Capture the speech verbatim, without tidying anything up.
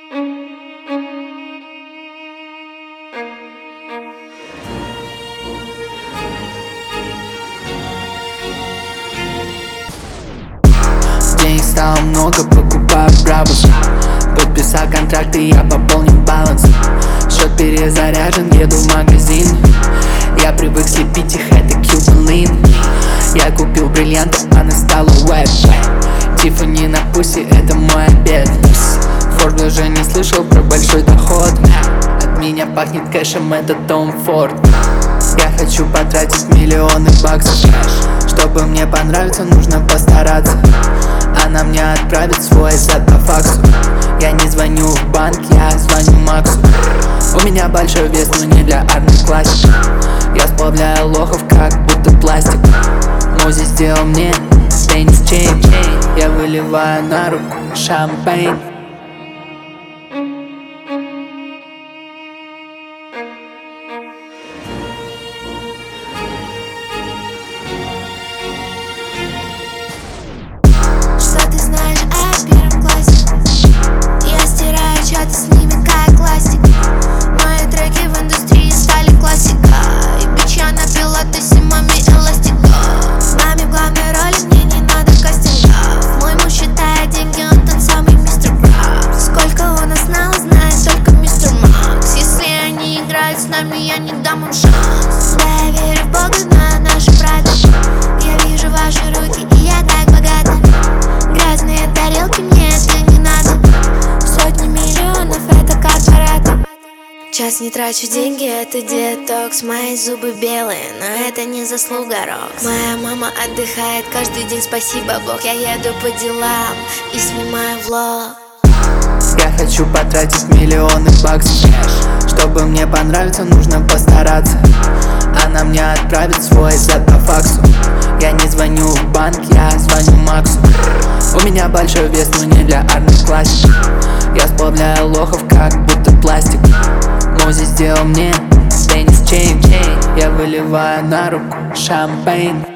Денег стало много, покупаю брабус. Подписал контракты, я пополнил баланс. Счет перезаряжен, еду в магазин. Я привык слепить их, это Кьюбалин. Я купил бриллианты, она стала веб. Тиффани на пусе, это мой обед. Форд даже не слышал про большой доход. От меня пахнет кэшем, это Том Форд. Я хочу потратить миллионы баксов. Чтобы мне понравиться, нужно постараться. Она мне отправит свой зад по факсу. Я не звоню в банк, я звоню Максу. У меня большой вес, но не для армии классик. Я сплавляю лохов, как будто пластик. Мози сделал мне теннис чейн. Я выливаю на руку шампейн. Что ты знаешь о первом классе? Я стираю чаты с ними как классик. Мои треки в индустрии стали классика. И бич я напила тысимами эластика. С нами в главной роли, мне не надо кастингов. Мой муж считает деньги, он тот самый мистер Крабс. Сколько он нас знал, знает только мистер Макс. Если они играют с нами, я не дам им шанс. Да, я верю в Бога, знаю наши правила. Я вижу ваши руки, и я так богата. Грязные тарелки, мне это не надо. Сотни миллионов, это корпораты. Час не трачу деньги, это детокс. Мои зубы белые, но это не заслуга Рокс. Моя мама отдыхает каждый день, спасибо Бог. Я еду по делам и снимаю влог. Я хочу потратить миллионы баксов. Чтобы мне понравиться, нужно постараться. Она мне отправит свой зад по факсу. Я не звоню в банк, я звоню Максу. У меня большой вес, но не для армии классик. Я сплавляю лохов, как будто пластик. Мози сделал мне теннис чейн. Я выливаю на руку шампейн.